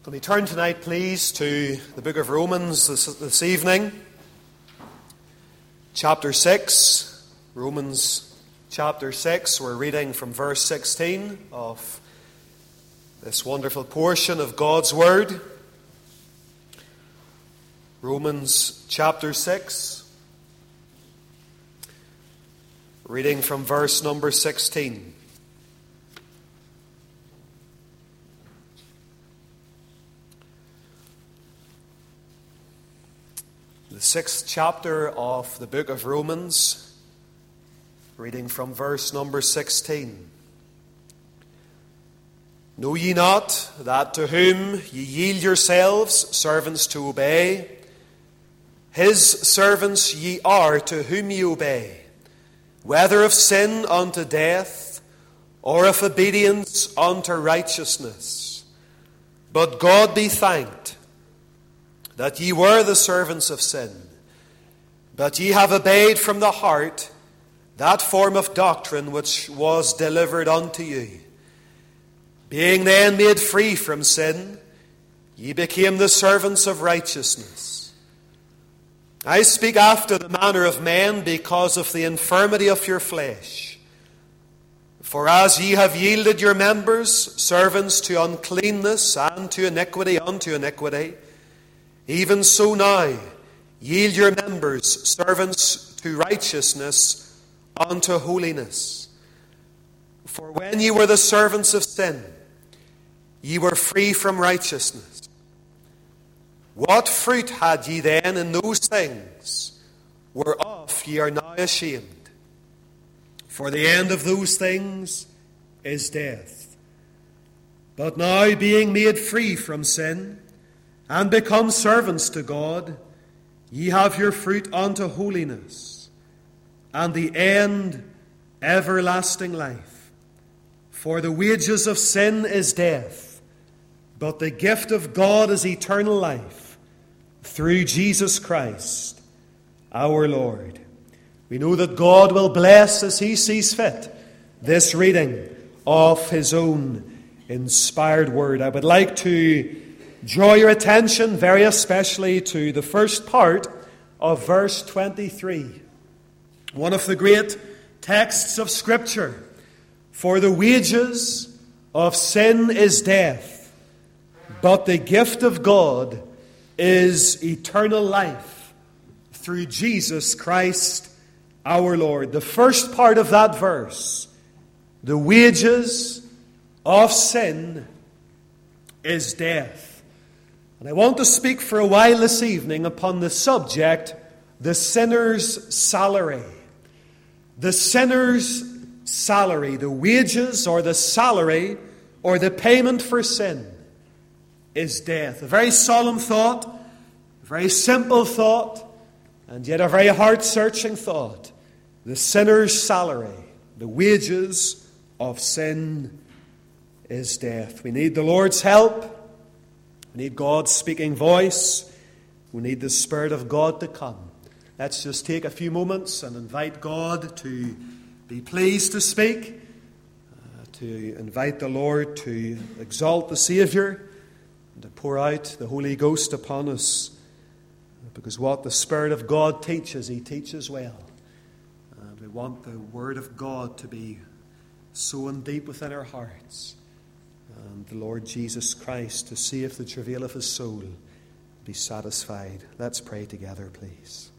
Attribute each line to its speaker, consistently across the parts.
Speaker 1: Can we turn tonight, please, to the book of Romans this evening? Chapter 6. Romans chapter 6. We're reading from verse 16 of this wonderful portion of God's Word. Romans chapter 6. Reading from verse number 16. The 6th chapter of the book of Romans, reading from verse number 16. Know ye not that to whom ye yield yourselves servants to obey, his servants ye are to whom ye obey, whether of sin unto death, or of obedience unto righteousness? But God be thanked, that ye were the servants of sin, but ye have obeyed from the heart that form of doctrine which was delivered unto you. Being then made free from sin, ye became the servants of righteousness. I speak after the manner of men because of the infirmity of your flesh. For as ye have yielded your members servants to uncleanness and to iniquity unto iniquity, even so now yield your members servants to righteousness unto holiness. For when ye were the servants of sin, ye were free from righteousness. What fruit had ye then in those things whereof ye are now ashamed? For the end of those things is death. But now being made free from sin, and become servants to God, ye have your fruit unto holiness, and the end everlasting life. For the wages of sin is death, but the gift of God is eternal life, through Jesus Christ our Lord. We know that God will bless as He sees fit this reading of His own inspired word. I would like to draw your attention very especially to the first part of verse 23. One of the great texts of Scripture. For the wages of sin is death, but the gift of God is eternal life through Jesus Christ our Lord. The first part of that verse, the wages of sin is death. And I want to speak for a while this evening upon the subject, the sinner's salary. The sinner's salary, the wages or the salary or the payment for sin is death. A very solemn thought, a very simple thought, and yet a very heart-searching thought. The sinner's salary, the wages of sin is death. We need the Lord's help. We need God's speaking voice. We need the Spirit of God to come. Let's just take a few moments and invite God to be pleased to speak, to invite the Lord to exalt the Saviour, and to pour out the Holy Ghost upon us. Because what the Spirit of God teaches, He teaches well. And we want the Word of God to be sown deep within our hearts. And the Lord Jesus Christ to see if the travail of His soul be satisfied. Let's pray together, please.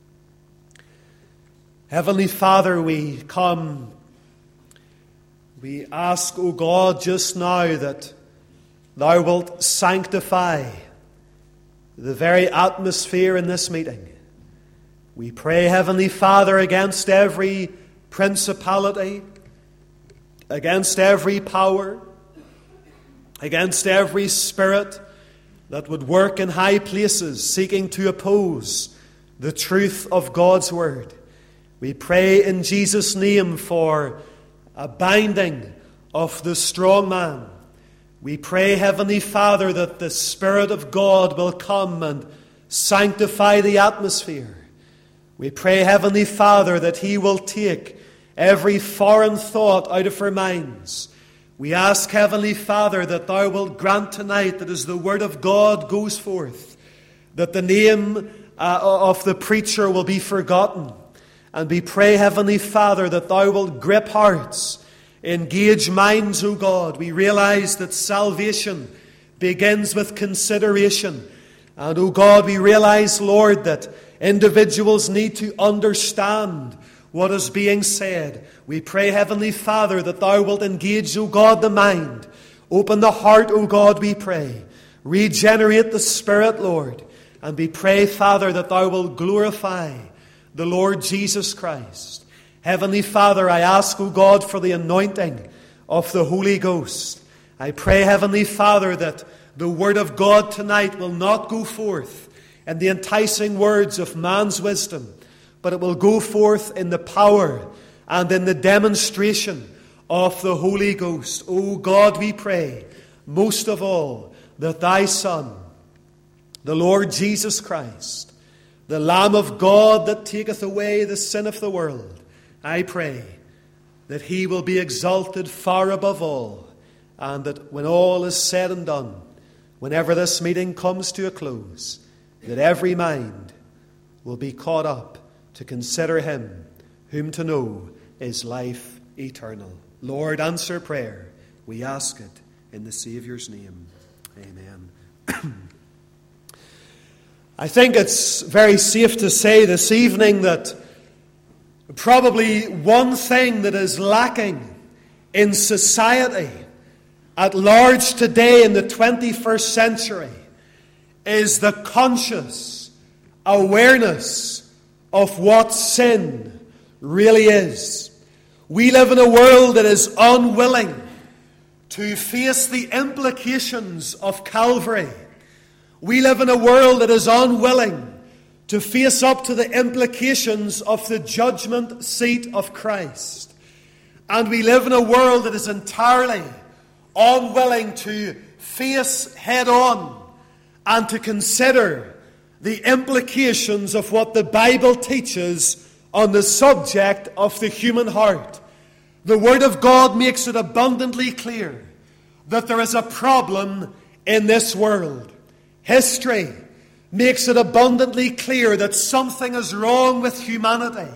Speaker 1: Heavenly Father, we come. We ask, O God, just now that Thou wilt sanctify the very atmosphere in this meeting. We pray, Heavenly Father, against every principality, against every power, against every spirit that would work in high places seeking to oppose the truth of God's Word. We pray in Jesus' name for a binding of the strong man. We pray, Heavenly Father, that the Spirit of God will come and sanctify the atmosphere. We pray, Heavenly Father, that He will take every foreign thought out of our minds. We ask, Heavenly Father, that Thou wilt grant tonight that as the Word of God goes forth, that the name of the preacher will be forgotten. And we pray, Heavenly Father, that Thou wilt grip hearts, engage minds, O God. We realize that salvation begins with consideration. And, O God, we realize, Lord, that individuals need to understand what is being said. We pray, Heavenly Father, that Thou wilt engage, O God, the mind. Open the heart, O God, we pray. Regenerate the spirit, Lord. And we pray, Father, that Thou wilt glorify the Lord Jesus Christ. Heavenly Father, I ask, O God, for the anointing of the Holy Ghost. I pray, Heavenly Father, that the Word of God tonight will not go forth in the enticing words of man's wisdom, but it will go forth in the power and in the demonstration of the Holy Ghost. O God, we pray, most of all, that Thy Son, the Lord Jesus Christ, the Lamb of God that taketh away the sin of the world, I pray that He will be exalted far above all, and that when all is said and done, whenever this meeting comes to a close, that every mind will be caught up to consider Him whom to know is life eternal. Lord, answer prayer. We ask it in the Saviour's name. Amen. I think it's very safe to say this evening that probably one thing that is lacking in society at large today in the 21st century is the conscious awareness of what sin really is. We live in a world that is unwilling to face the implications of Calvary. We live in a world that is unwilling to face up to the implications of the judgment seat of Christ. And we live in a world that is entirely unwilling to face head on and to consider the implications of what the Bible teaches on the subject of the human heart. The Word of God makes it abundantly clear that there is a problem in this world. History makes it abundantly clear that something is wrong with humanity.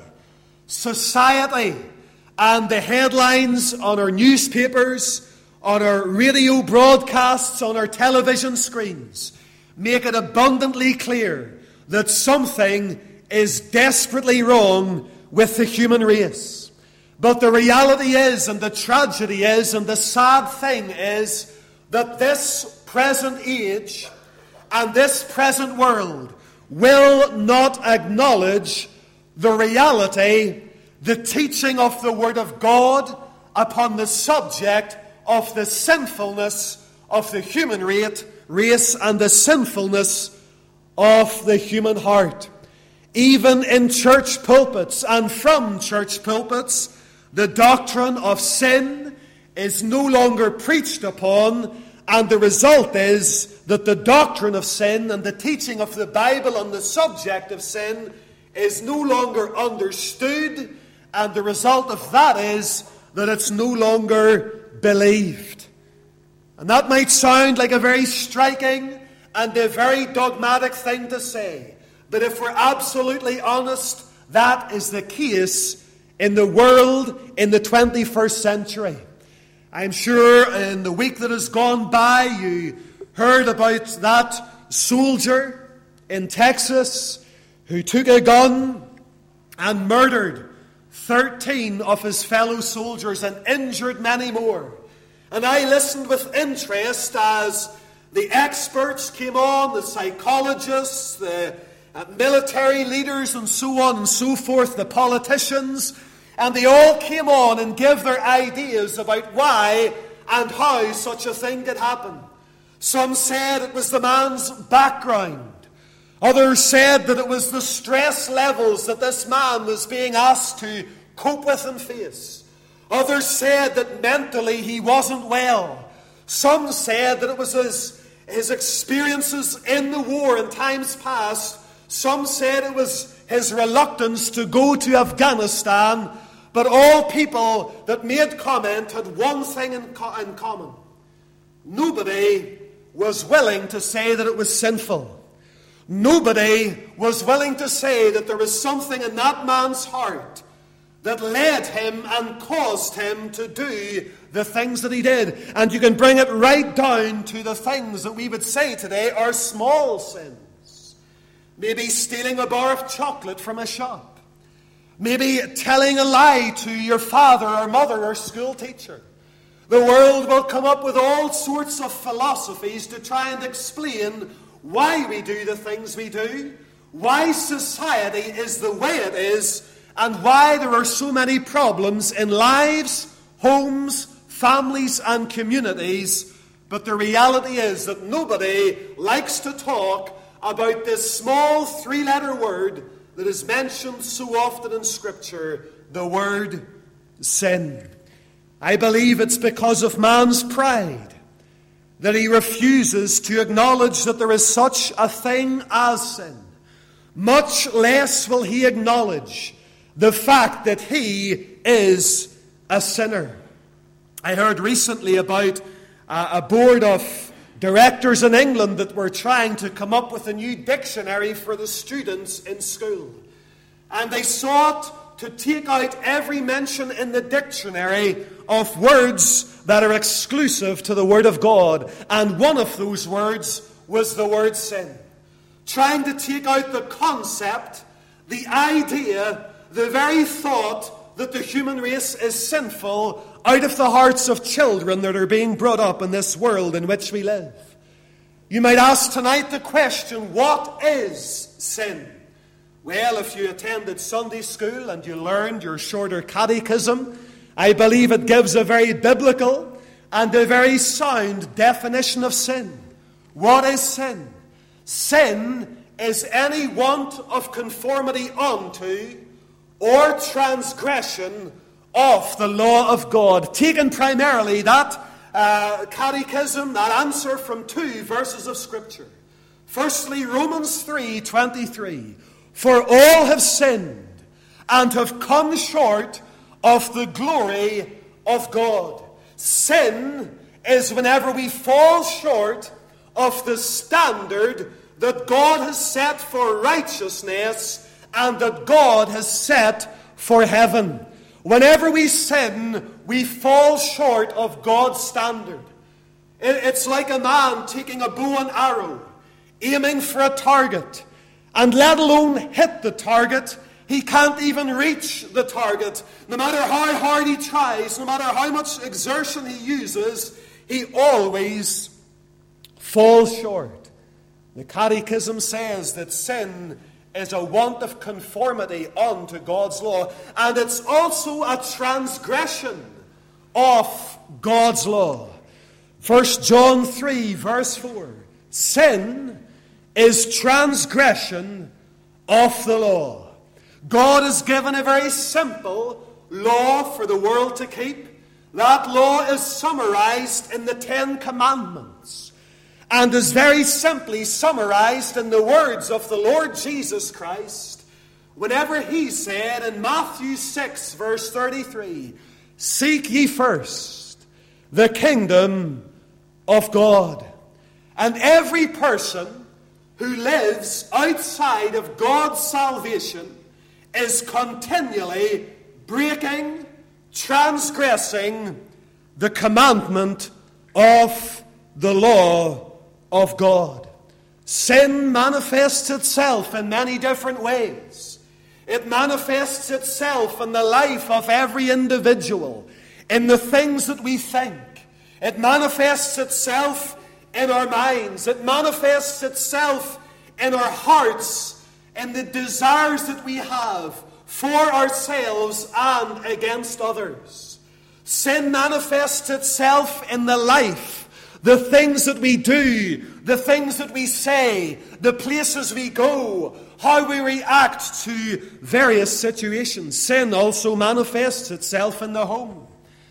Speaker 1: Society and the headlines on our newspapers, on our radio broadcasts, on our television screens, make it abundantly clear that something is desperately wrong with the human race. But the reality is, and the tragedy is, and the sad thing is, that this present age and this present world will not acknowledge the reality, the teaching of the Word of God upon the subject of the sinfulness of the human race and the sinfulness of the human heart. Even in church pulpits and from church pulpits, the doctrine of sin is no longer preached upon, and the result is that the doctrine of sin and the teaching of the Bible on the subject of sin is no longer understood, and the result of that is that it's no longer believed. And that might sound like a very striking and a very dogmatic thing to say, but if we're absolutely honest, that is the case in the world in the 21st century. I'm sure in the week that has gone by, you heard about that soldier in Texas who took a gun and murdered 13 of his fellow soldiers and injured many more. And I listened with interest as the experts came on, the psychologists, the military leaders and so on and so forth, the politicians, and they all came on and gave their ideas about why and how such a thing could happen. Some said it was the man's background. Others said that it was the stress levels that this man was being asked to cope with and face. Others said that mentally he wasn't well. Some said that it was his experiences in the war in times past. Some said it was his reluctance to go to Afghanistan. But all people that made comment had one thing in common. Nobody was willing to say that it was sinful. Nobody was willing to say that there was something in that man's heart that led him and caused him to do the things that he did. And you can bring it right down to the things that we would say today are small sins. Maybe stealing a bar of chocolate from a shop. Maybe telling a lie to your father or mother or school teacher. The world will come up with all sorts of philosophies to try and explain why we do the things we do, why society is the way it is, and why there are so many problems in lives, homes, families, and communities. But the reality is that nobody likes to talk about this small three-letter word that is mentioned so often in Scripture, the word sin. I believe it's because of man's pride that he refuses to acknowledge that there is such a thing as sin. Much less will he acknowledge the fact that he is a sinner. I heard recently about a board of directors in England that were trying to come up with a new dictionary for the students in school. And they sought to take out every mention in the dictionary of words that are exclusive to the Word of God. And one of those words was the word sin. Trying to take out the concept, the idea, the very thought that the human race is sinful out of the hearts of children that are being brought up in this world in which we live. You might ask tonight the question, what is sin? Well, if you attended Sunday school and you learned your shorter catechism, I believe it gives a very biblical and a very sound definition of sin. What is sin? Sin is any want of conformity unto or transgression of the law of God. Taken primarily, that catechism, that answer from 2 verses of Scripture. Firstly, Romans 3:23. For all have sinned and have come short of the glory of God. Sin is whenever we fall short of the standard that God has set for righteousness and that God has set for heaven. Whenever we sin, we fall short of God's standard. It's like a man taking a bow and arrow, aiming for a target, and let alone hit the target, he can't even reach the target. No matter how hard he tries, no matter how much exertion he uses, he always falls short. The Catechism says that sin is a want of conformity unto God's law, and it's also a transgression of God's law. 1 John 3 verse 4. Sin is transgression of the law. God has given a very simple law for the world to keep. That law is summarized in the 10 Commandments and is very simply summarized in the words of the Lord Jesus Christ whenever he said in Matthew 6 verse 33, seek ye first the kingdom of God. And every person who lives outside of God's salvation is continually breaking, transgressing the commandment of the law of God. Sin manifests itself in many different ways. It manifests itself in the life of every individual, in the things that we think. It manifests itself in our minds. It manifests itself in our hearts, in the desires that we have for ourselves and against others. Sin manifests itself in the life, the things that we do, the things that we say, the places we go, how we react to various situations. Sin also manifests itself in the home.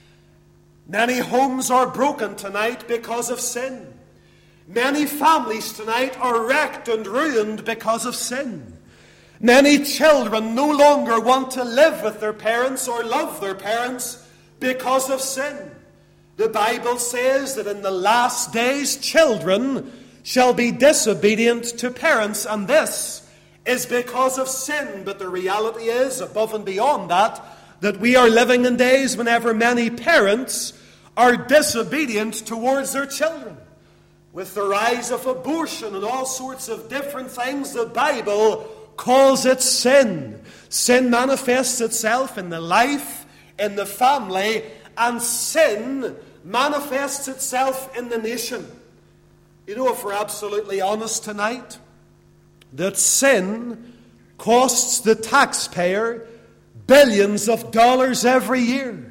Speaker 1: Many homes are broken tonight because of sin. Many families tonight are wrecked and ruined because of sin. Many children no longer want to live with their parents or love their parents because of sin. The Bible says that in the last days children shall be disobedient to parents, and this is because of sin. But the reality is, above and beyond that, that we are living in days whenever many parents are disobedient towards their children. With the rise of abortion and all sorts of different things, the Bible calls it sin. Sin manifests itself in the life, in the family, and sin manifests itself in the nation. You know, if we're absolutely honest tonight, that sin costs the taxpayer billions of dollars every year.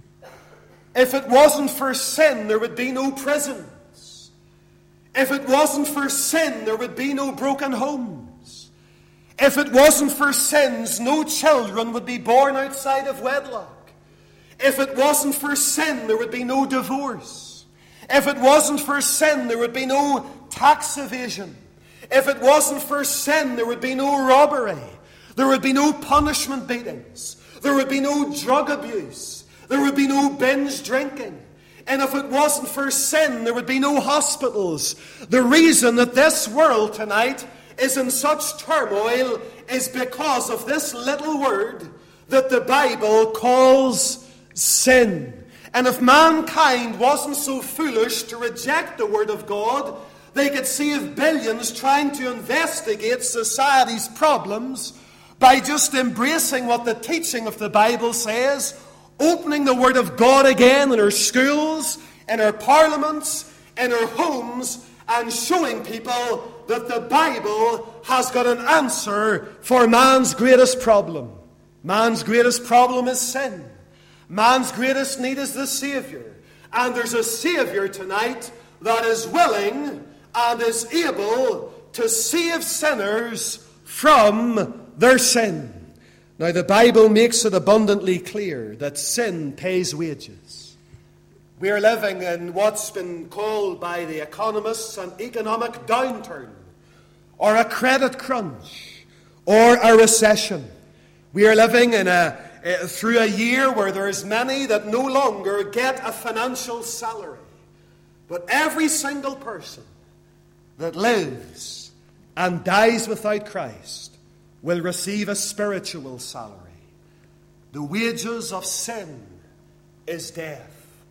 Speaker 1: If it wasn't for sin, there would be no prisons. If it wasn't for sin, there would be no broken homes. If it wasn't for sins, no children would be born outside of wedlock. If it wasn't for sin, there would be no divorce. If it wasn't for sin, there would be no tax evasion. If it wasn't for sin, there would be no robbery. There would be no punishment beatings. There would be no drug abuse. There would be no binge drinking. And if it wasn't for sin, there would be no hospitals. The reason that this world tonight is in such turmoil is because of this little word that the Bible calls sin. And if mankind wasn't so foolish to reject the Word of God, they could save billions trying to investigate society's problems by just embracing what the teaching of the Bible says, opening the Word of God again in our schools, in our parliaments, in our homes, and showing people that the Bible has got an answer for man's greatest problem. Man's greatest problem is sin. Man's greatest need is the Savior. And there's a Savior tonight that is willing and is able to save sinners from their sin. Now, the Bible makes it abundantly clear that sin pays wages. We are living in what's been called by the economists an economic downturn, or a credit crunch, or a recession. We are living in through a year where there's many that no longer get a financial salary. But every single person that lives and dies without Christ will receive a spiritual salary. The wages of sin is death.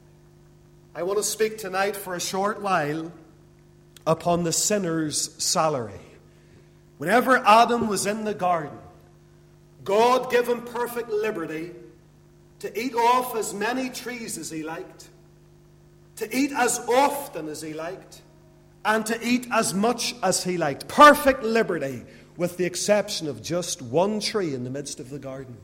Speaker 1: I want to speak tonight for a short while upon the sinner's salary. Whenever Adam was in the garden, God gave him perfect liberty to eat off as many trees as he liked, to eat as often as he liked, and to eat as much as he liked. Perfect liberty, with the exception of just one tree in the midst of the garden.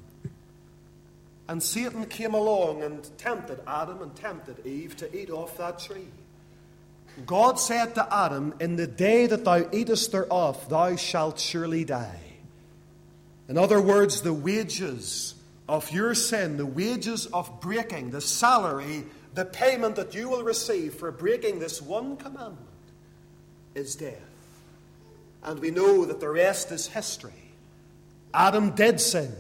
Speaker 1: And Satan came along and tempted Adam and tempted Eve to eat off that tree. God said to Adam, "In the day that thou eatest thereof, thou shalt surely die." In other words, the wages of your sin, the wages of breaking, the salary, the payment that you will receive for breaking this one commandment is death. And we know that the rest is history. Adam did sin.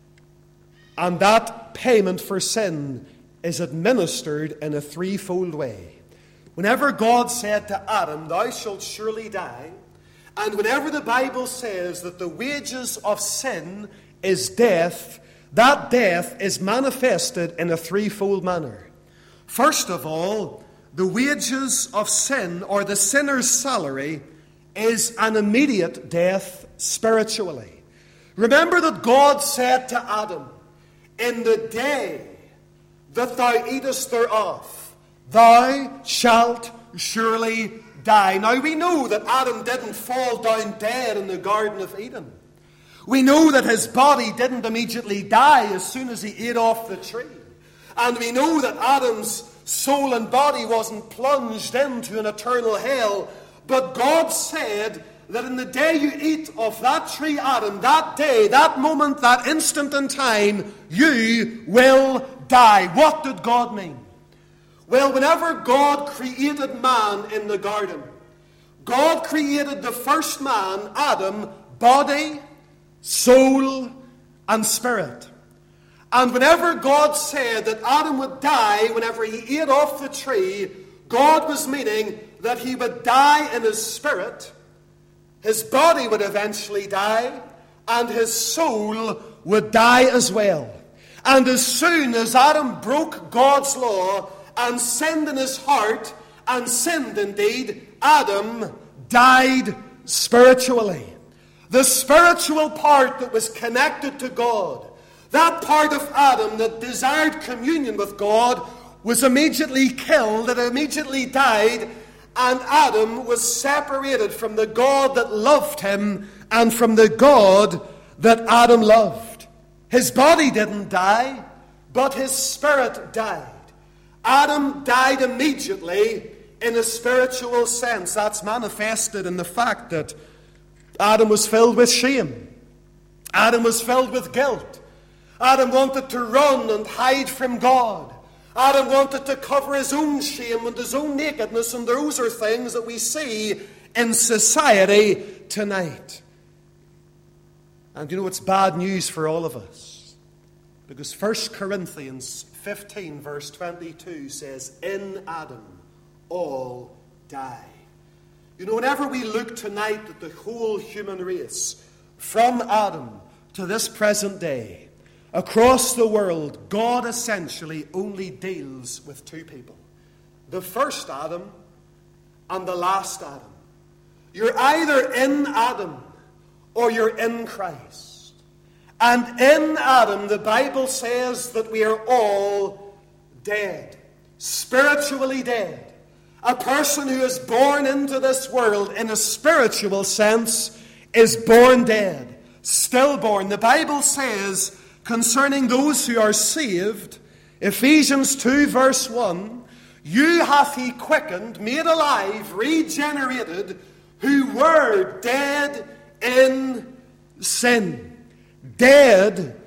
Speaker 1: And that payment for sin is administered in a threefold way. Whenever God said to Adam, "Thou shalt surely die," and whenever the Bible says that the wages of sin is death, that death is manifested in a threefold manner. First of all, the wages of sin, or the sinner's salary, is an immediate death spiritually. Remember that God said to Adam, "In the day that thou eatest thereof, thou shalt surely die." Now, we know that Adam didn't fall down dead in the Garden of Eden. We know that his body didn't immediately die as soon as he ate off the tree. And we know that Adam's soul and body wasn't plunged into an eternal hell. But God said that in the day you eat of that tree, Adam, that day, that moment, that instant in time, you will die. What did God mean? Well, whenever God created man in the garden, God created the first man, Adam, body, soul, and spirit. And whenever God said that Adam would die whenever he ate off the tree, God was meaning that he would die in his spirit, his body would eventually die, and his soul would die as well. And as soon as Adam broke God's law and sinned in his heart, and sinned indeed, Adam died spiritually. The spiritual part that was connected to God, that part of Adam that desired communion with God, was immediately killed, it immediately died, and Adam was separated from the God that loved him and from the God that Adam loved. His body didn't die, but his spirit died. Adam died immediately in a spiritual sense. That's manifested in the fact that Adam was filled with shame. Adam was filled with guilt. Adam wanted to run and hide from God. Adam wanted to cover his own shame and his own nakedness, and those are things that we see in society tonight. And you know, it's bad news for all of us, because 1 Corinthians 15 verse 22 says, in Adam all die. You know, whenever we look tonight at the whole human race, from Adam to this present day, across the world, God essentially only deals with two people. The first Adam and the last Adam. You're either in Adam or you're in Christ. And in Adam, the Bible says that we are all dead, spiritually dead. A person who is born into this world in a spiritual sense is born dead, stillborn. The Bible says concerning those who are saved, Ephesians 2 verse 1, you hath he quickened, made alive, regenerated, who were dead in sin. Dead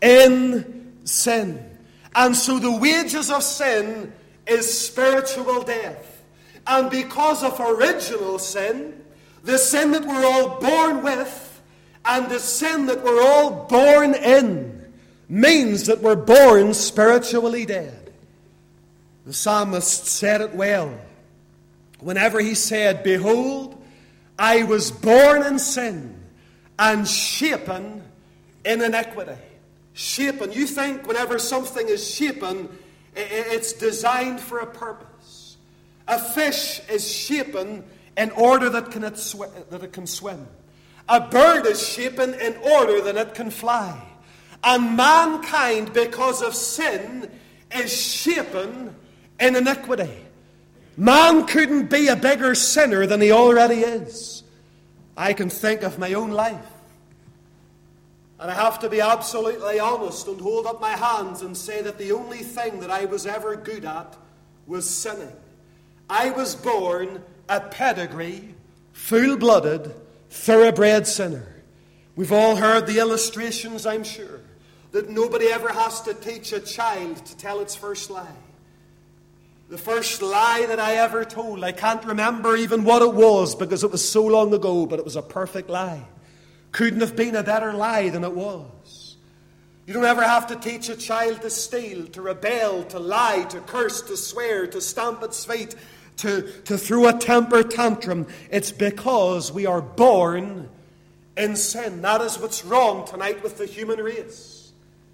Speaker 1: in sin. And so the wages of sin is spiritual death. And because of original sin, the sin that we're all born with, and the sin that we're all born in, means that we're born spiritually dead. The psalmist said it well whenever he said, behold, I was born in sin and shapen in iniquity. Shapen. You think whenever something is shapen, it's designed for a purpose. A fish is shapen in order that it can swim. A bird is shapen in order that it can fly. And mankind, because of sin, is shapen in iniquity. Man couldn't be a bigger sinner than he already is. I can think of my own life. And I have to be absolutely honest and hold up my hands and say that the only thing that I was ever good at was sinning. I was born a pedigree, full-blooded, thoroughbred sinner. We've all heard the illustrations, I'm sure, that nobody ever has to teach a child to tell its first lie. The first lie that I ever told, I can't remember even what it was because it was so long ago, but it was a perfect lie. Couldn't have been a better lie than it was. You don't ever have to teach a child to steal, to rebel, to lie, to curse, to swear, to stamp its feet, to throw a temper tantrum. It's because we are born in sin. That is what's wrong tonight with the human race.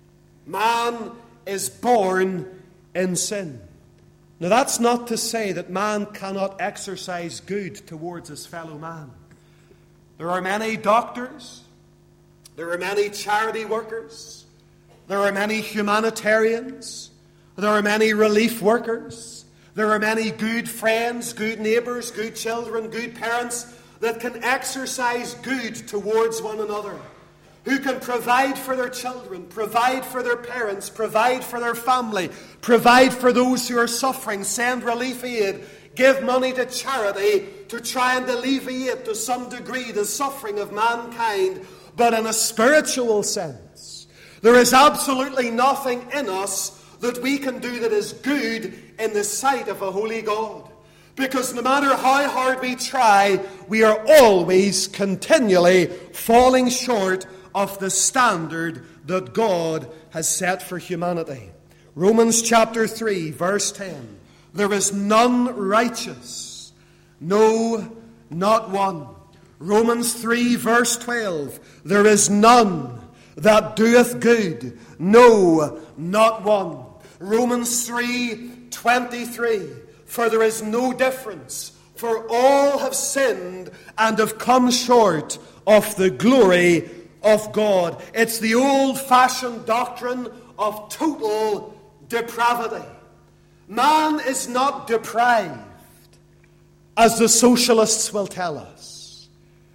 Speaker 1: Man is born in sin. Now that's not to say that man cannot exercise good towards his fellow man. There are many doctors, there are many charity workers, there are many humanitarians, there are many relief workers, there are many good friends, good neighbours, good children, good parents that can exercise good towards one another, who can provide for their children, provide for their parents, provide for their family, provide for those who are suffering, send relief aid, give money to charity to try and alleviate to some degree the suffering of mankind. But in a spiritual sense, there is absolutely nothing in us that we can do that is good in the sight of a holy God. Because no matter how hard we try, we are always continually falling short of the standard that God has set for humanity. Romans chapter 3, verse 10. There is none righteous, no, not one. Romans 3, verse 12. There is none that doeth good, no, not one. Romans 3, 23. For there is no difference, for all have sinned and have come short of the glory of God. It's the old-fashioned doctrine of total depravity. Man is not deprived, as the socialists will tell us.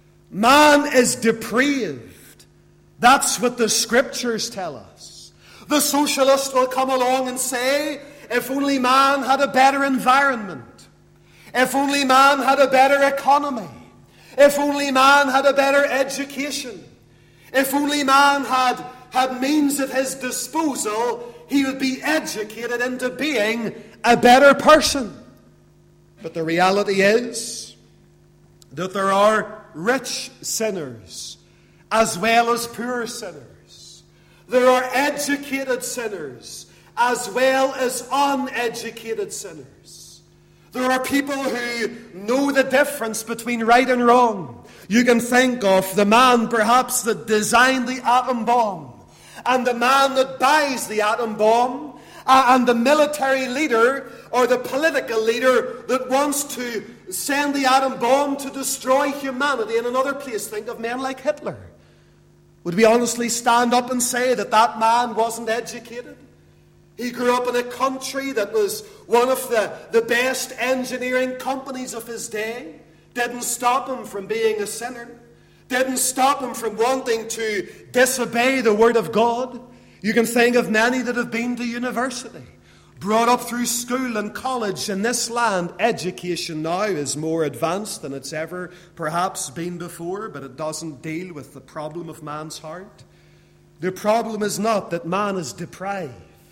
Speaker 1: Man is depraved. That's what the Scriptures tell us. The socialist will come along and say, if only man had a better environment, if only man had a better economy, if only man had a better education, if only man had means at his disposal, he would be educated into being a better person. But the reality is that there are rich sinners as well as poor sinners. There are educated sinners as well as uneducated sinners. There are people who know the difference between right and wrong. You can think of the man perhaps that designed the atom bomb, and the man that buys the atom bomb, and the military leader or the political leader that wants to send the atom bomb to destroy humanity in another place. Think of men like Hitler. Would we honestly stand up and say that that man wasn't educated? He grew up in a country that was one of the best engineering companies of his day. Didn't stop him from being a sinner. Didn't stop him from wanting to disobey the Word of God. You can think of many that have been to university, brought up through school and college. In this land, education now is more advanced than it's ever perhaps been before, but it doesn't deal with the problem of man's heart. The problem is not that man is deprived,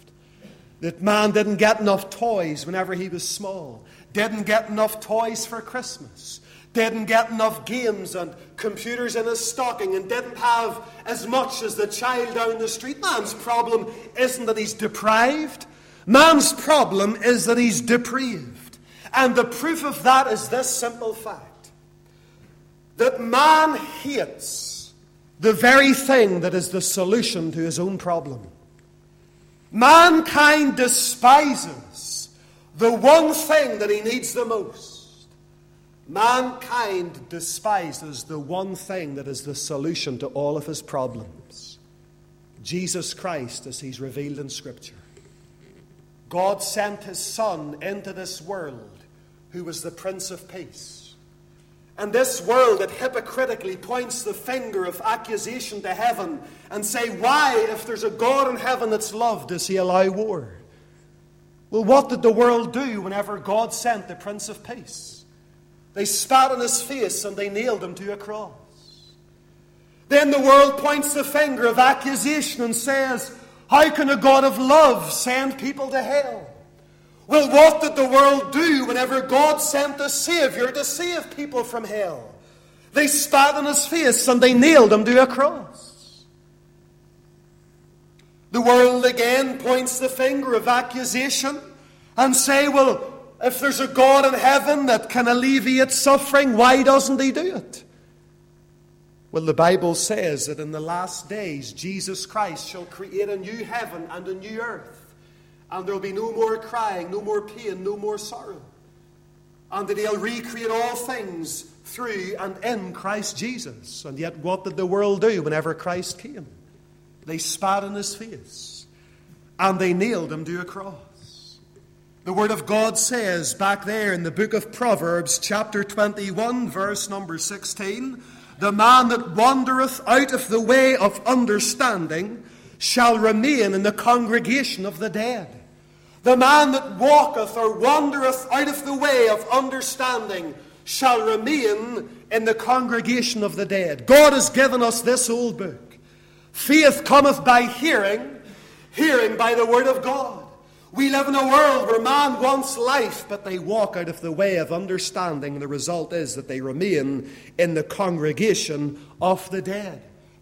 Speaker 1: that man didn't get enough toys whenever he was small, didn't get enough toys for Christmas, didn't get enough games and computers in his stocking, and didn't have as much as the child down the street. Man's problem isn't that he's deprived. Man's problem is that he's depraved. And the proof of that is this simple fact: that man hates the very thing that is the solution to his own problem. Mankind despises the one thing that he needs the most. Mankind despises the one thing that is the solution to all of his problems. Jesus Christ, as he's revealed in Scripture. God sent his Son into this world, who was the Prince of Peace. And this world that hypocritically points the finger of accusation to heaven and say, why, if there's a God in heaven that's love, does he allow war? Well, what did the world do whenever God sent the Prince of Peace? They spat on his face and they nailed him to a cross. Then the world points the finger of accusation and says, how can a God of love send people to hell? Well, what did the world do whenever God sent the Savior to save people from hell? They spat on his face and they nailed him to a cross. The world again points the finger of accusation and say, well, if there's a God in heaven that can alleviate suffering, why doesn't he do it? Well, the Bible says that in the last days, Jesus Christ shall create a new heaven and a new earth. And there will be no more crying, no more pain, no more sorrow. And that he'll recreate all things through and in Christ Jesus. And yet what did the world do whenever Christ came? They spat in his face. And they nailed him to a cross. The Word of God says back there in the book of Proverbs, chapter 21, verse number 16, the man that wandereth out of the way of understanding shall remain in the congregation of the dead. The man that walketh or wandereth out of the way of understanding shall remain in the congregation of the dead. God has given us this old book. Faith cometh by hearing, hearing by the Word of God. We live in a world where man wants life, but they walk out of the way of understanding. And the result is that they remain in the congregation of the dead.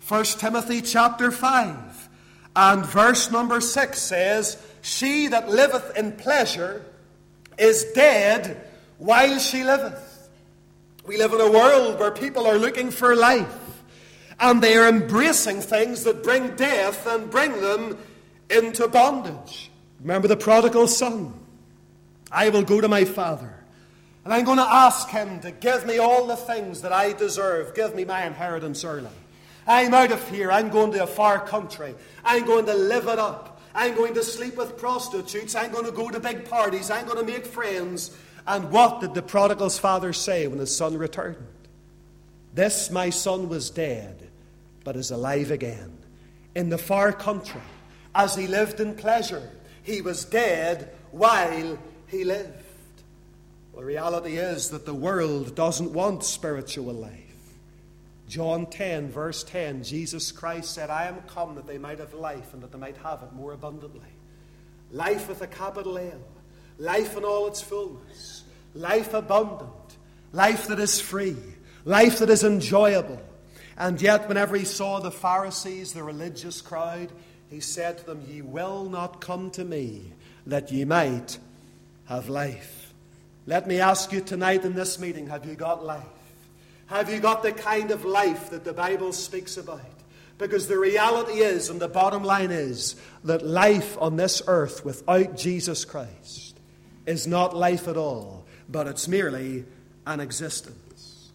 Speaker 1: 1 Timothy chapter 5 and verse number 6 says, "She that liveth in pleasure is dead while she liveth." We live in a world where people are looking for life, and they are embracing things that bring death and bring them into bondage. Remember the prodigal son? I will go to my father, and I'm going to ask him to give me all the things that I deserve. Give me my inheritance early. I'm out of here. I'm going to a far country. I'm going to live it up. I'm going to sleep with prostitutes. I'm going to go to big parties. I'm going to make friends. And what did the prodigal's father say when his son returned? "This my son was dead, but is alive again." In the far country, as he lived in pleasure, he was dead while he lived. Well, the reality is that the world doesn't want spiritual life. John 10, verse 10, Jesus Christ said, "I am come that they might have life and that they might have it more abundantly." Life with a capital L. Life in all its fullness. Life abundant. Life that is free. Life that is enjoyable. And yet, whenever he saw the Pharisees, the religious crowd, he said to them, "Ye will not come to me that ye might have life." Let me ask you tonight in this meeting, have you got life? Have you got the kind of life that the Bible speaks about? Because the reality is, and the bottom line is, that life on this earth without Jesus Christ is not life at all, but it's merely an existence.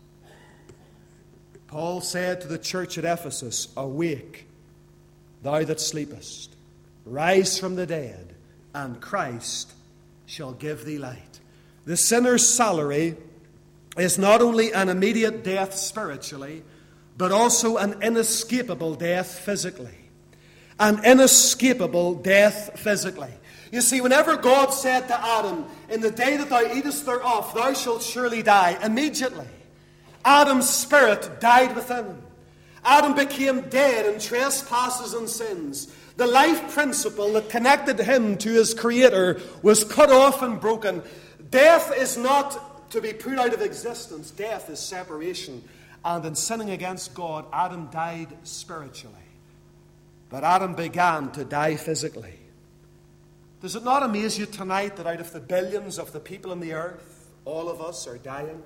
Speaker 1: Paul said to the church at Ephesus, "Awake, thou that sleepest, rise from the dead, and Christ shall give thee light." The sinner's salary is not only an immediate death spiritually, but also an inescapable death physically. An inescapable death physically. You see, whenever God said to Adam, "In the day that thou eatest thereof, thou shalt surely die," immediately, Adam's spirit died within him. Adam became dead in trespasses and sins. The life principle that connected him to his Creator was cut off and broken. Death is not to be put out of existence. Death is separation. And in sinning against God, Adam died spiritually. But Adam began to die physically. Does it not amaze you tonight that out of the billions of the people on the earth, all of us are dying?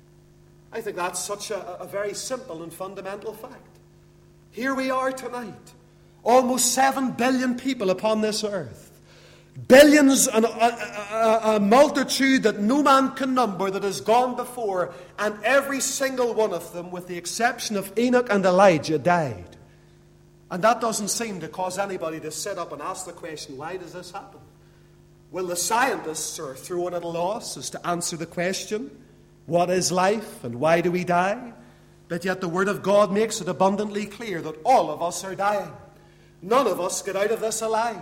Speaker 1: I think that's such a very simple and fundamental fact. Here we are tonight, almost 7 billion people upon this earth. Billions and a multitude that no man can number that has gone before, and every single one of them, with the exception of Enoch and Elijah, died. And that doesn't seem to cause anybody to sit up and ask the question, why does this happen? Well, the scientists are thrown at a loss as to answer the question, what is life and why do we die? But yet the Word of God makes it abundantly clear that all of us are dying. None of us get out of this alive.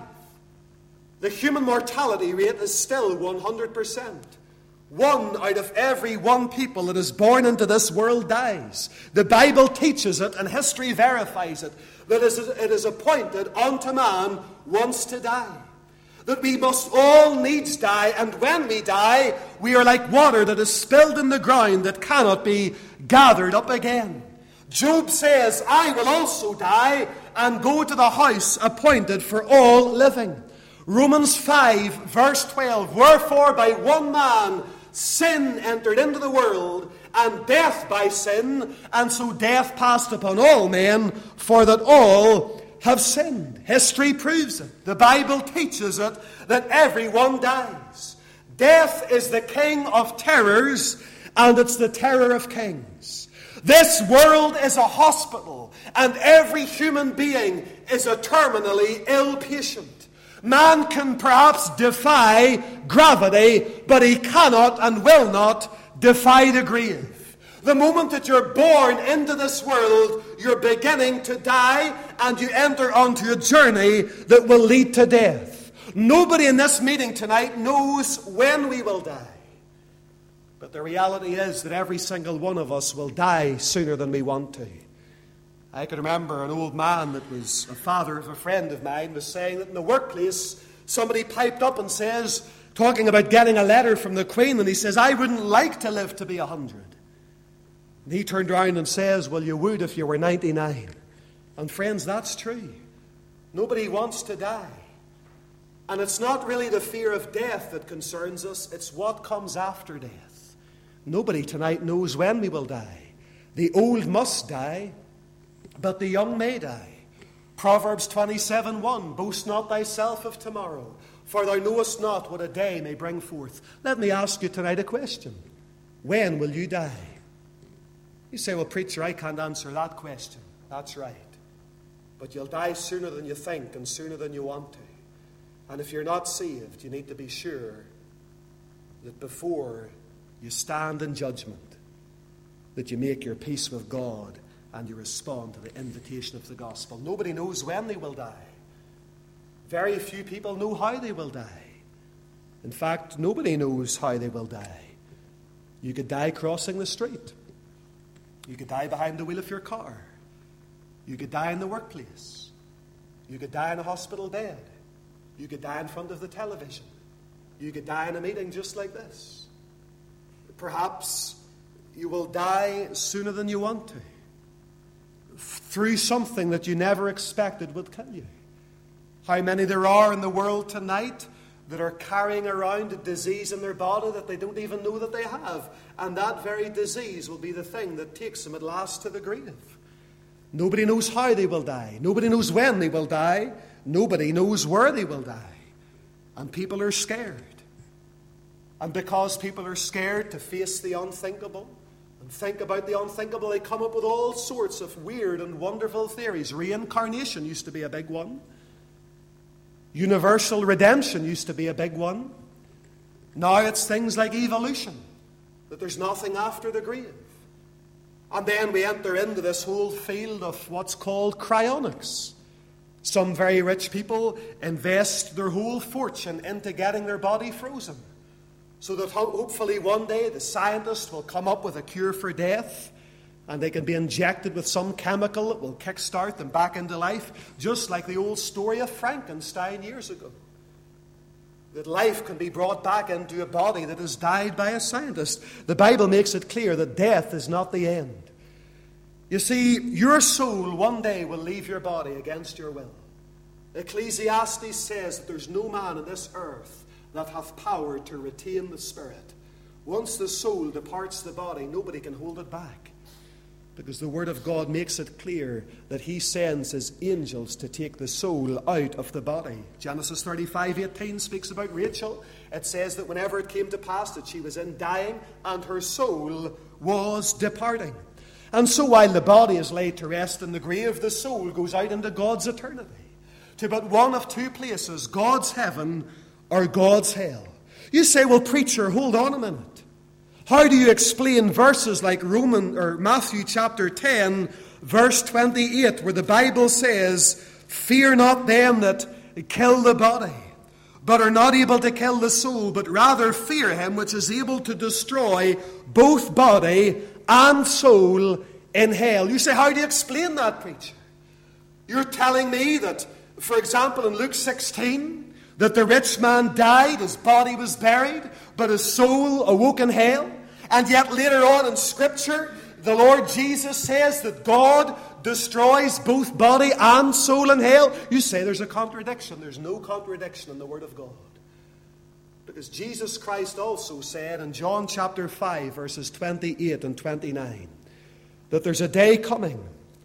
Speaker 1: The human mortality rate is still 100%. 1 out of every 1 people that is born into this world dies. The Bible teaches it, and history verifies it, that it is appointed unto man once to die. That we must all needs die, and when we die, we are like water that is spilled in the ground that cannot be gathered up again. Job says, "I will also die and go to the house appointed for all living." Romans 5, verse 12, "Wherefore by one man sin entered into the world, and death by sin, and so death passed upon all men, for that all have sinned." History proves it. The Bible teaches it, that everyone dies. Death is the king of terrors, and it's the terror of kings. This world is a hospital, and every human being is a terminally ill patient. Man can perhaps defy gravity, but he cannot and will not defy the grave. The moment that you're born into this world, you're beginning to die, and you enter onto a journey that will lead to death. Nobody in this meeting tonight knows when we will die. But the reality is that every single one of us will die sooner than we want to. I can remember an old man that was a father of a friend of mine was saying that in the workplace, somebody piped up and says, talking about getting a letter from the Queen, and he says, "I wouldn't like to live to be 100. And he turned around and says, "Well, you would if you were 99. And friends, that's true. Nobody wants to die. And it's not really the fear of death that concerns us, it's what comes after death. Nobody tonight knows when we will die. The old must die, but the young may die. Proverbs 27:1, boast not thyself of tomorrow, for thou knowest not what a day may bring forth. Let me ask you tonight a question. When will you die? You say, well, preacher, I can't answer that question. That's right. But you'll die sooner than you think and sooner than you want to. And if you're not saved, you need to be sure that before you stand in judgment, that you make your peace with God and you respond to the invitation of the gospel. Nobody knows when they will die. Very few people know how they will die. In fact, nobody knows how they will die. You could die crossing the street. You could die behind the wheel of your car. You could die in the workplace. You could die in a hospital bed. You could die in front of the television. You could die in a meeting just like this. Perhaps you will die sooner than you want to, through something that you never expected would kill you. How many there are in the world tonight that are carrying around a disease in their body that they don't even know that they have. And that very disease will be the thing that takes them at last to the grave. Nobody knows how they will die. Nobody knows when they will die. Nobody knows where they will die. And people are scared. And because people are scared to face the unthinkable and think about the unthinkable, they come up with all sorts of weird and wonderful theories. Reincarnation used to be a big one. Universal redemption used to be a big one. Now it's things like evolution, that there's nothing after the grave. And then we enter into this whole field of what's called cryonics. Some very rich people invest their whole fortune into getting their body frozen, so that hopefully one day the scientists will come up with a cure for death, and they can be injected with some chemical that will kickstart them back into life, just like the old story of Frankenstein years ago. That life can be brought back into a body that has died by a scientist. The Bible makes it clear that death is not the end. You see, your soul one day will leave your body against your will. Ecclesiastes says that there's no man in this earth that hath power to retain the spirit. Once the soul departs the body, nobody can hold it back. Because the Word of God makes it clear that He sends His angels to take the soul out of the body. Genesis 35:18 speaks about Rachel. It says that whenever it came to pass that she was in dying and her soul was departing. And so while the body is laid to rest in the grave, the soul goes out into God's eternity, to but one of two places, God's heaven or God's hell. You say, well, preacher, hold on a minute. How do you explain verses like Matthew chapter 10, verse 28, where the Bible says, fear not them that kill the body, but are not able to kill the soul, but rather fear him which is able to destroy both body and soul in hell. You say, how do you explain that, preacher? You're telling me that, for example, in Luke 16, that the rich man died, his body was buried, but his soul awoke in hell? And yet later on in Scripture, the Lord Jesus says that God destroys both body and soul in hell. You say there's a contradiction. There's no contradiction in the Word of God. Because Jesus Christ also said in John chapter 5, verses 28 and 29, that there's a day coming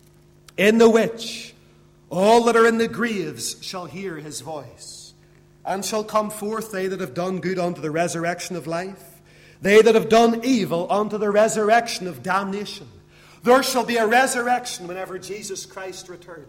Speaker 1: in the which all that are in the graves shall hear His voice, and shall come forth they that have done good unto the resurrection of life, they that have done evil unto the resurrection of damnation. There shall be a resurrection whenever Jesus Christ returns.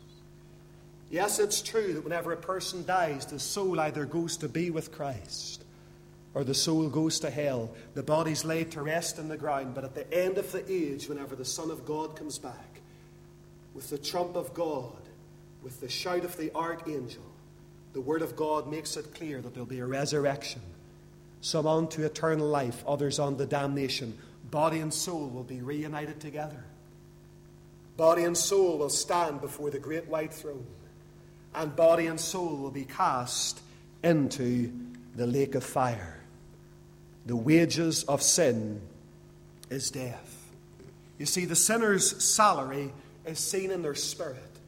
Speaker 1: Yes, it's true that whenever a person dies, the soul either goes to be with Christ or the soul goes to hell. The body's laid to rest in the ground, but at the end of the age, whenever the Son of God comes back, with the trump of God, with the shout of the archangel, the Word of God makes it clear that there'll be a resurrection. Some unto eternal life, others unto damnation. Body and soul will be reunited together. Body and soul will stand before the great white throne. And body and soul will be cast into the lake of fire. The wages of sin is death. You see, the sinner's salary is seen in their spirit.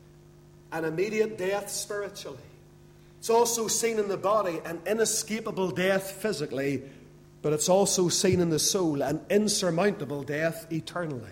Speaker 1: an immediate death spiritually. It's also seen in the body, an inescapable death physically, but it's also seen in the soul, an insurmountable death eternally.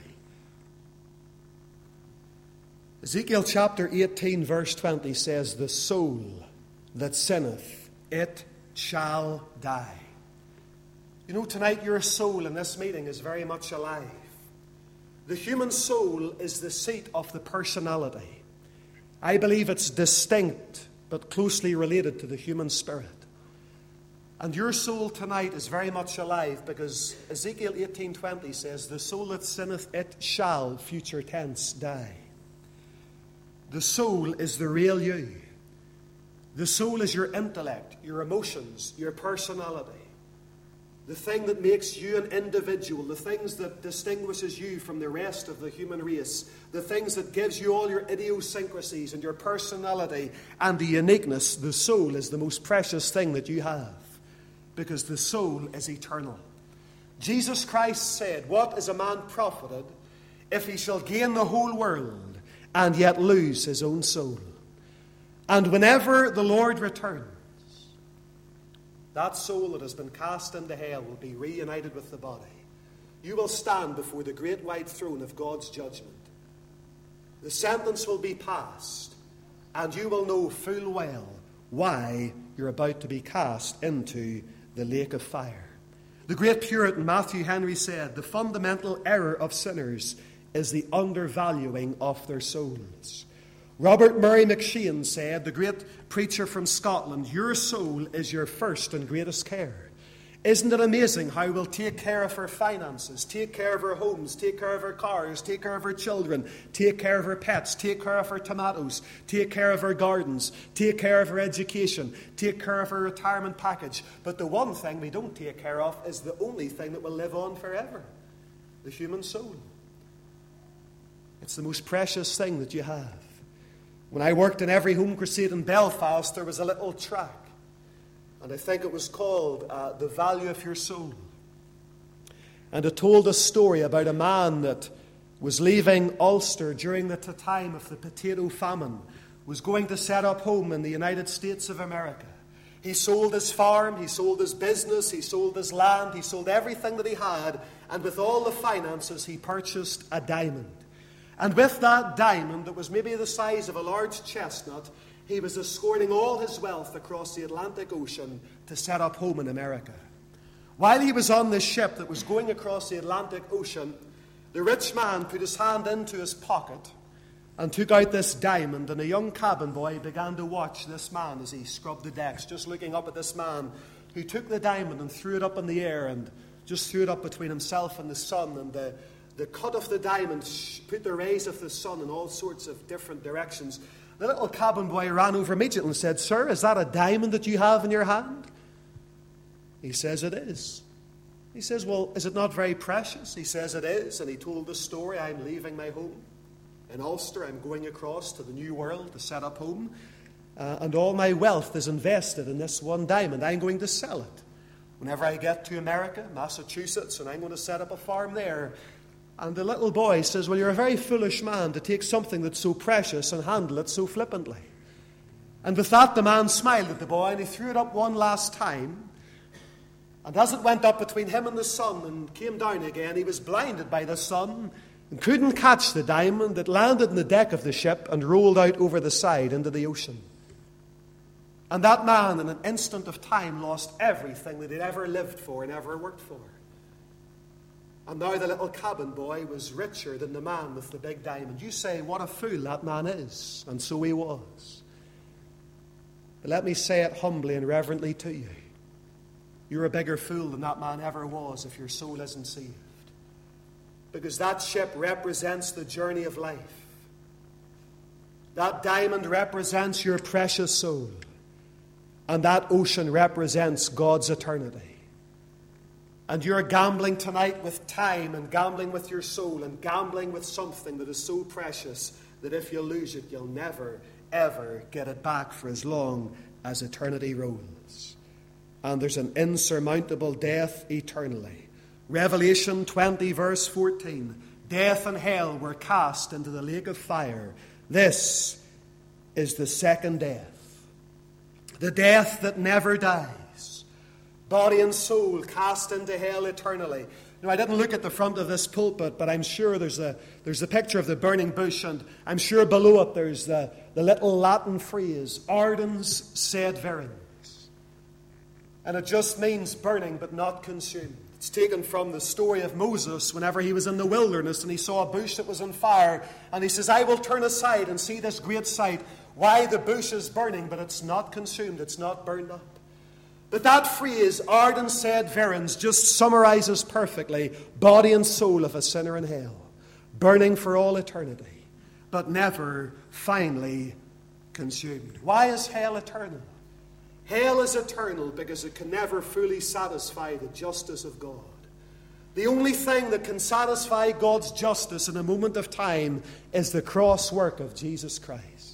Speaker 1: Ezekiel chapter 18 verse 20 says, "The soul that sinneth, it shall die." You know, tonight your soul in this meeting is very much alive. The human soul is the seat of the personality. I believe it's distinct but closely related to the human spirit. And your soul tonight is very much alive because Ezekiel 18:20 says, "The soul that sinneth, it shall," future tense, "die." The soul is the real you. The soul is your intellect, your emotions, your personality. The thing that makes you an individual, the things that distinguishes you from the rest of the human race, the things that gives you all your idiosyncrasies and your personality and the uniqueness. The soul is the most precious thing that you have because the soul is eternal. Jesus Christ said, "What is a man profited if he shall gain the whole world and yet lose his own soul?" And whenever the Lord returns, that soul that has been cast into hell will be reunited with the body. You will stand before the great white throne of God's judgment. The sentence will be passed, and you will know full well why you're about to be cast into the lake of fire. The great Puritan Matthew Henry said, "The fundamental error of sinners is the undervaluing of their souls." Robert Murray McShane said, the great preacher from Scotland, "Your soul is your first and greatest care." Isn't it amazing how we'll take care of our finances, take care of our homes, take care of our cars, take care of our children, take care of our pets, take care of our tomatoes, take care of our gardens, take care of our education, take care of our retirement package. But the one thing we don't take care of is the only thing that will live on forever, the human soul. It's the most precious thing that you have. When I worked in Every Home Crusade in Belfast, there was a little track, and I think it was called The Value of Your Soul. And it told a story about a man that was leaving Ulster during the time of the potato famine, was going to set up home in the United States of America. He sold his farm, he sold his business, he sold his land, he sold everything that he had, and with all the finances he purchased a diamond. And with that diamond, that was maybe the size of a large chestnut, he was escorting all his wealth across the Atlantic Ocean to set up home in America. While he was on this ship that was going across the Atlantic Ocean, the rich man put his hand into his pocket and took out this diamond, and a young cabin boy began to watch this man as he scrubbed the decks, just looking up at this man who took the diamond and threw it up in the air and just threw it up between himself and the sun, and the cut of the diamond put the rays of the sun in all sorts of different directions. The little cabin boy ran over immediately and said, "Sir, is that a diamond that you have in your hand?" He says, "It is." He says, "Well, is it not very precious?" He says, "It is." And he told the story. "I'm leaving my home in Ulster. I'm going across to the New World to set up home. And all my wealth is invested in this one diamond. I'm going to sell it whenever I get to America, Massachusetts, and I'm going to set up a farm there." And the little boy says, "Well, you're a very foolish man to take something that's so precious and handle it so flippantly." And with that, the man smiled at the boy, and he threw it up one last time. And as it went up between him and the sun and came down again, he was blinded by the sun and couldn't catch the diamond. It landed in the deck of the ship and rolled out over the side into the ocean. And that man, in an instant of time, lost everything that he'd ever lived for and ever worked for. And now the little cabin boy was richer than the man with the big diamond. You say, what a fool that man is. And so he was. But let me say it humbly and reverently to you. You're a bigger fool than that man ever was if your soul isn't saved. Because that ship represents the journey of life. That diamond represents your precious soul. And that ocean represents God's eternity. And you're gambling tonight with time and gambling with your soul and gambling with something that is so precious that if you lose it, you'll never, ever get it back for as long as eternity rolls. And there's an insurmountable death eternally. Revelation 20 verse 14. Death and hell were cast into the lake of fire. This is the second death. The death that never dies. Body and soul cast into hell eternally. Now, I didn't look at the front of this pulpit, but I'm sure there's a picture of the burning bush, and I'm sure below it there's the little Latin phrase, ardens sed verens. And it just means burning but not consumed. It's taken from the story of Moses whenever he was in the wilderness and he saw a bush that was on fire. And he says, I will turn aside and see this great sight. Why the bush is burning, but it's not consumed, it's not burned up. But that phrase, ardens sed verens, just summarizes perfectly body and soul of a sinner in hell, burning for all eternity, but never finally consumed. Why is hell eternal? Hell is eternal because it can never fully satisfy the justice of God. The only thing that can satisfy God's justice in a moment of time is the cross work of Jesus Christ.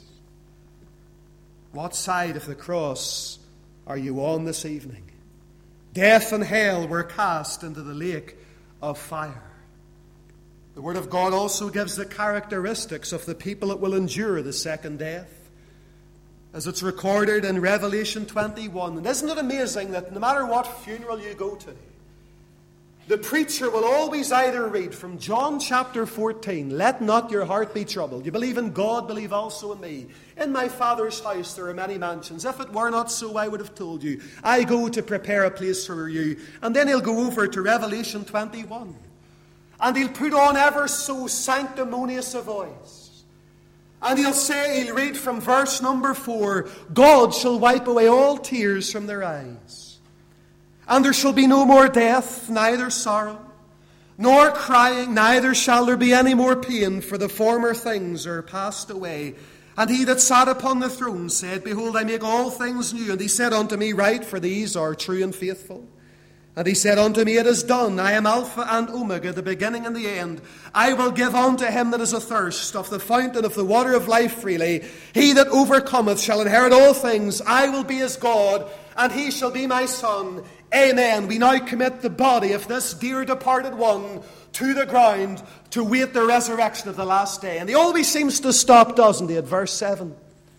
Speaker 1: What side of the cross are you on this evening? Death and hell were cast into the lake of fire. The Word of God also gives the characteristics of the people that will endure the second death, as it's recorded in Revelation 21. And isn't it amazing that no matter what funeral you go to, the preacher will always either read from John chapter 14, let not your heart be troubled. You believe in God, believe also in me. In my Father's house there are many mansions. If it were not so, I would have told you. I go to prepare a place for you. And then he'll go over to Revelation 21. And he'll put on ever so sanctimonious a voice. And he'll read from verse number 4, God shall wipe away all tears from their eyes. And there shall be no more death, neither sorrow, nor crying, neither shall there be any more pain, for the former things are passed away. And he that sat upon the throne said, Behold, I make all things new. And he said unto me, Write, for these are true and faithful. And he said unto me, It is done. I am Alpha and Omega, the beginning and the end. I will give unto him that is athirst of the fountain of the water of life freely. He that overcometh shall inherit all things. I will be his God, and he shall be my son. Amen. We now commit the body of this dear departed one to the ground to wait the resurrection of the last day. And he always seems to stop, doesn't he, at verse 7.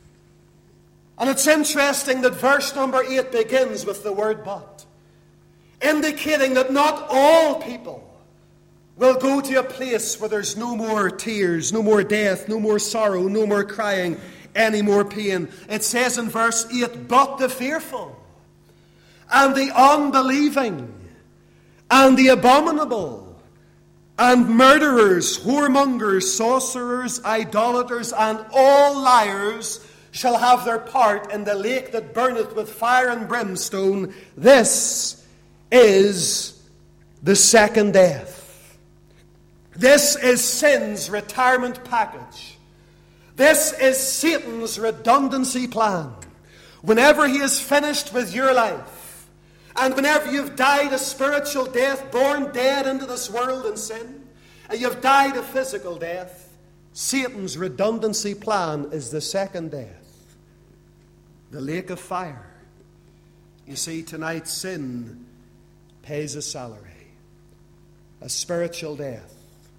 Speaker 1: And it's interesting that verse number 8 begins with the word but, indicating that not all people will go to a place where there's no more tears, no more death, no more sorrow, no more crying, any more pain. It says in verse 8, but the fearful, and the unbelieving, and the abominable, and murderers, whoremongers, sorcerers, idolaters, and all liars shall have their part in the lake that burneth with fire and brimstone. This is the second death. This is sin's retirement package. This is Satan's redundancy plan. Whenever he is finished with your life, and whenever you've died a spiritual death, born dead into this world in sin, and you've died a physical death, Satan's redundancy plan is the second death, the lake of fire. You see, tonight sin pays a salary, a spiritual death,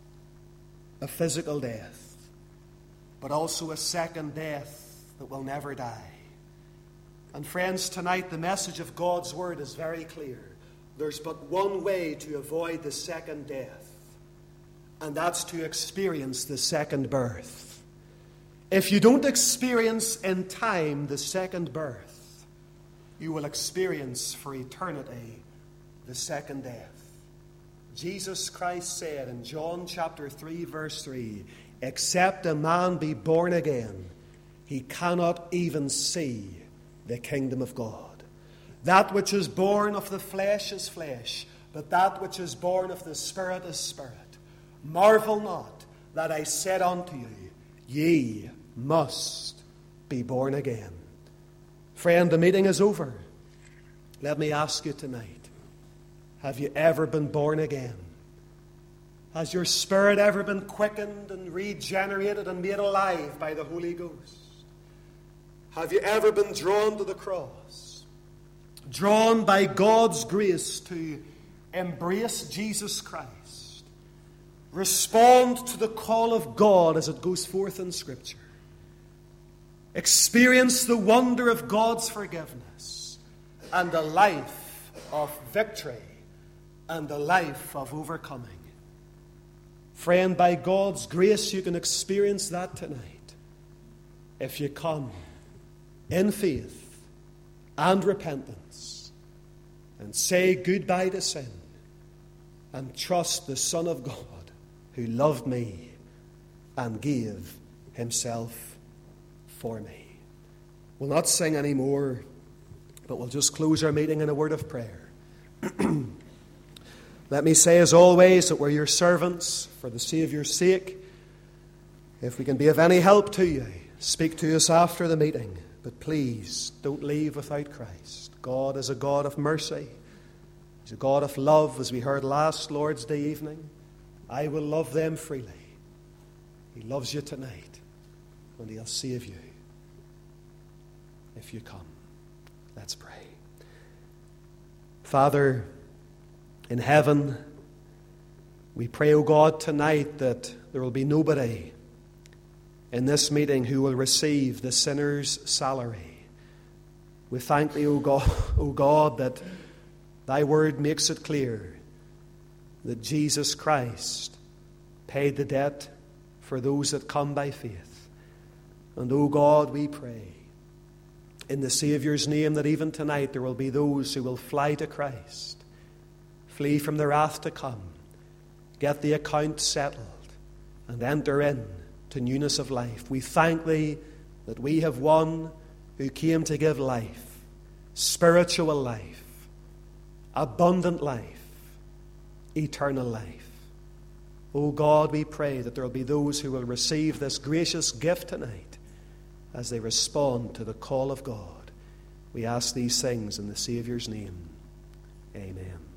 Speaker 1: a physical death, but also a second death that will never die. And friends, tonight the message of God's Word is very clear. There's but one way to avoid the second death, and that's to experience the second birth. If you don't experience in time the second birth, you will experience for eternity the second death. Jesus Christ said in John chapter 3, verse 3, except a man be born again, he cannot even see the kingdom of God. That which is born of the flesh is flesh, but that which is born of the Spirit is spirit. Marvel not that I said unto you, ye must be born again. Friend, the meeting is over. Let me ask you tonight, have you ever been born again? Has your spirit ever been quickened and regenerated and made alive by the Holy Ghost? Have you ever been drawn to the cross? Drawn by God's grace to embrace Jesus Christ? Respond to the call of God as it goes forth in Scripture? experience the wonder of God's forgiveness and a life of victory and a life of overcoming. Friend, by God's grace, you can experience that tonight if you come in faith and repentance and say goodbye to sin and trust the Son of God who loved me and gave himself for me. We'll not sing anymore, but we'll just close our meeting in a word of prayer. Let me say, as always, that we're your servants for the Saviour's sake. If we can be of any help to you, speak to us after the meeting. But please, don't leave without Christ. God is a God of mercy. He's a God of love, as we heard last Lord's Day evening. I will love them freely. He loves you tonight, and he'll save you if you come. Let's pray. Father, in heaven, we pray, O God, tonight that there will be nobody in this meeting who will receive the sinner's salary. We thank thee, O God, that thy word makes it clear that Jesus Christ paid the debt for those that come by faith. And, O God, we pray in the Saviour's name that even tonight there will be those who will fly to Christ, flee from the wrath to come, get the account settled, and enter in to newness of life. We thank thee that we have one who came to give life, spiritual life, abundant life, eternal life. O God, we pray that there will be those who will receive this gracious gift tonight as they respond to the call of God. We ask these things in the Saviour's name. Amen.